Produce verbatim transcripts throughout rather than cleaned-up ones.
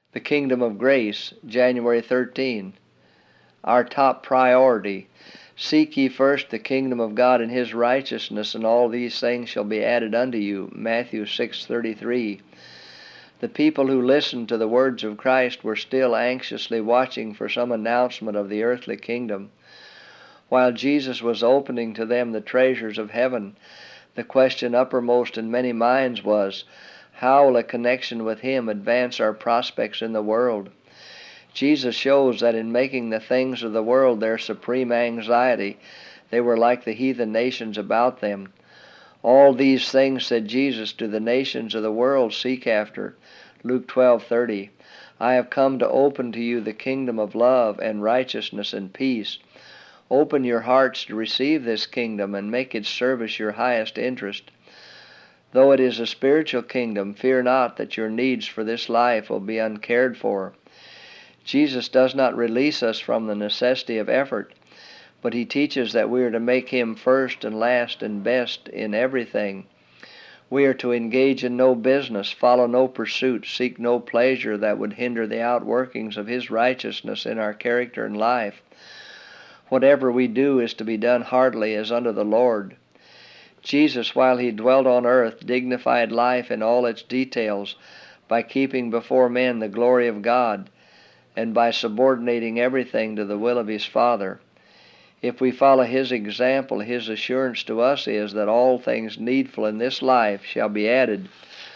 The Kingdom of Grace, January thirteenth. Our top priority. Seek ye first the kingdom of God and his righteousness, and all these things shall be added unto you. Matthew six thirty-three. The people who listened to the words of Christ were still anxiously watching for some announcement of the earthly kingdom. While Jesus was opening to them the treasures of heaven, the question uppermost in many minds was, how will a connection with him advance our prospects in the world? Jesus shows that in making the things of the world their supreme anxiety, they were like the heathen nations about them. All these things, said Jesus, do the nations of the world seek after. Luke twelve thirty. I have come to open to you the kingdom of love and righteousness and peace. Open your hearts to receive this kingdom and make its service your highest interest. Though it is a spiritual kingdom, fear not that your needs for this life will be uncared for. Jesus does not release us from the necessity of effort, but he teaches that we are to make him first and last and best in everything. We are to engage in no business, follow no pursuit, seek no pleasure that would hinder the outworkings of his righteousness in our character and life. Whatever we do is to be done heartily as unto the Lord. Jesus, while he dwelt on earth, dignified life in all its details by keeping before men the glory of God and by subordinating everything to the will of his Father. If we follow his example, his assurance to us is that all things needful in this life shall be added.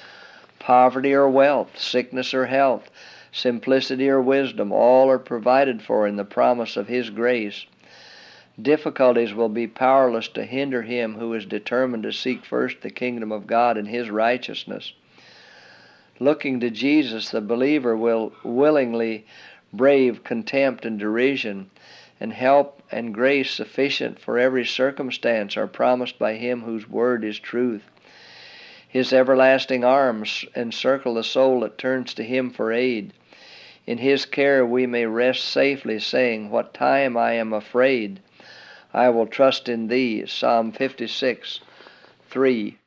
Poverty or wealth, sickness or health, simplicity or wisdom, all are provided for in the promise of his grace. Difficulties will be powerless to hinder him who is determined to seek first the kingdom of God and his righteousness. Looking to Jesus, the believer will willingly brave contempt and derision, and help and grace sufficient for every circumstance are promised by him whose word is truth. His everlasting arms encircle the soul that turns to him for aid. In his care we may rest safely, saying, what time I am afraid, I will trust in thee. Psalm fifty-six, three.